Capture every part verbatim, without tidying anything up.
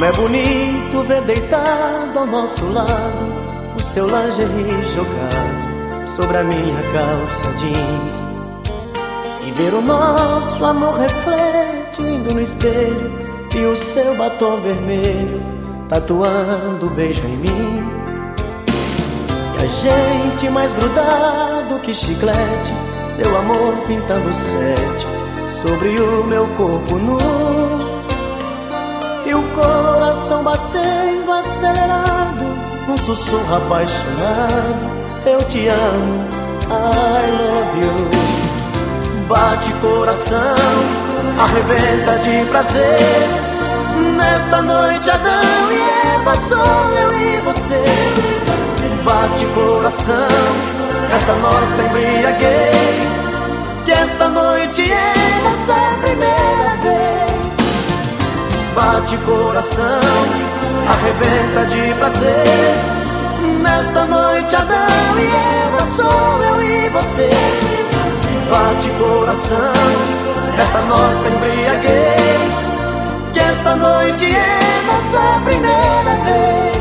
Como é bonito ver deitado ao nosso lado o seu lingerie jogado sobre a minha calça jeans, e ver o nosso amor refletindo no espelho e o seu batom vermelho tatuando o beijo em mim. E a gente mais grudado que chiclete, seu amor pintando sete sobre o meu corpo nu, e o coração batendo acelerado num sussurro apaixonado: eu te amo, I love you. Bate coração, arrebenta de prazer, nesta noite Adão e Eva sou eu e você. Bate coração, esta nossa embriaguez, que esta noite é nossa primeira vez. Bate coração, arrebenta de prazer, nesta noite Adão e Eva sou eu e você. Bate coração, esta nossa embriaguez, que esta noite é nossa primeira vez.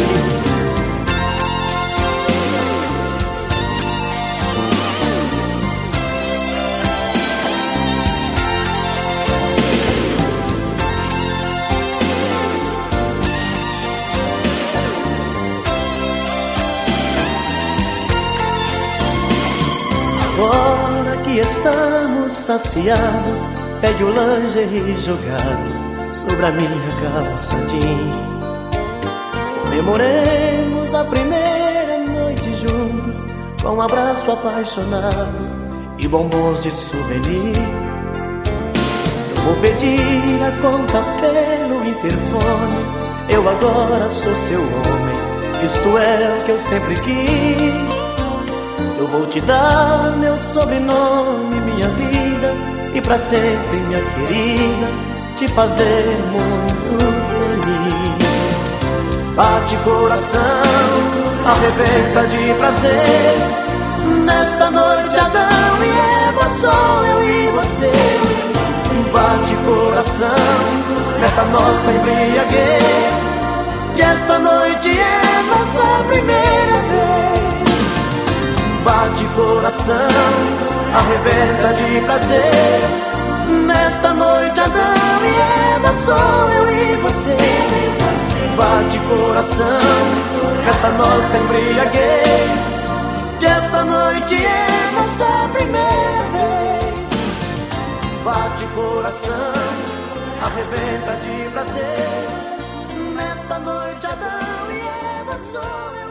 Agora que estamos saciados, pegue o lingerie jogado sobre a minha calça jeans. Comemoremos a primeira noite juntos, com um abraço apaixonado e bombons de souvenir. Eu vou pedir a conta pelo interfone, eu agora sou seu homem, isto é o que eu sempre quis. Eu vou te dar meu sobrenome, minha vida, e pra sempre, minha querida, te fazer muito feliz. Bate coração, arrebenta de prazer, nesta noite Adão e Eva sou eu e você. Bate coração, nesta nossa embriaguez, que esta noite é nossa primeira vez. Bate coração, arrebenta de prazer, nesta noite Adão e Eva sou eu e você. Bate coração, esta nossa embriaguez, que esta noite é nossa primeira vez. Bate coração, arrebenta de prazer, nesta noite Adão e Eva sou eu.